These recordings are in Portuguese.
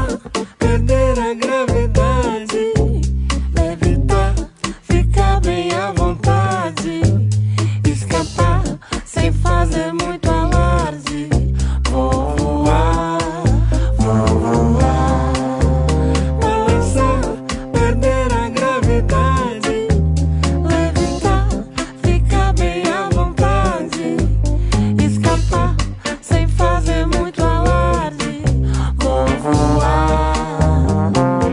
perder a gravidade, levitar, ficar bem à vontade, escapar sem fazer muito alarde. Vou voar, balançar, perder a gravidade, levitar, ficar bem à vontade, escapar sem fazer muito alarde. Vou voar,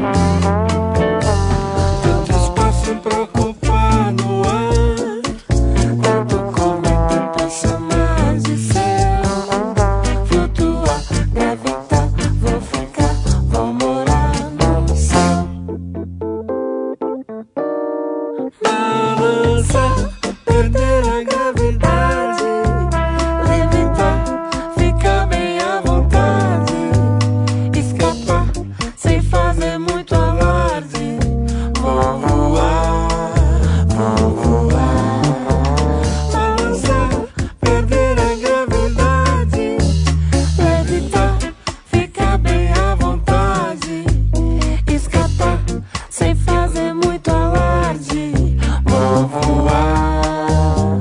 tanto espaço pra ocupar no ar, tanto cometa pra chamar de seu. Flutuar, gravitar, vou ficar, vou morar no céu. Balançar, perder a gravidade, levitar, ficar bem à vontade, escapar sem fazer muito alarde. Vou voar, balançar, perder a gravidade, levitar, ficar bem à vontade, escapar sem fazer muito alarde. Vou voar,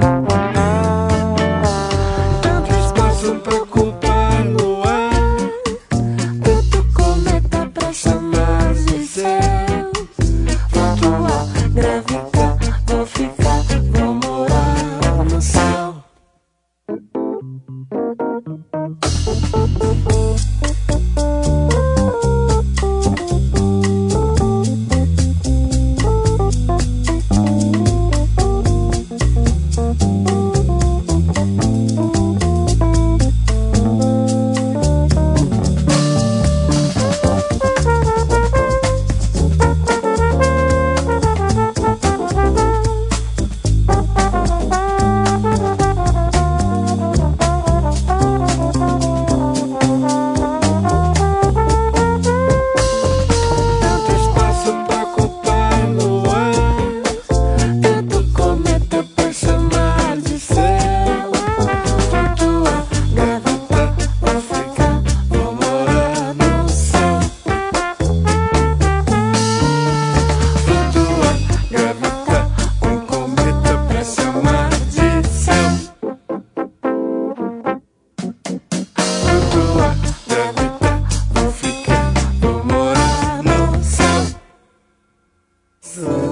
tanto espaço pra ocupar no ar, tanto cometa pra chamar de seu. Flutuar, gravitar, vou ficar, vou morar no céu. Tanto espaço pra ocupar no ar, tanto cometa pra chamar de seu. Flutuar, gravitar, vou ficar, vou morar no céu. Flutuar, gravitar, cometa pra chamar de seu. Flutuar, gravitar, vou ficar, vou morar no céu.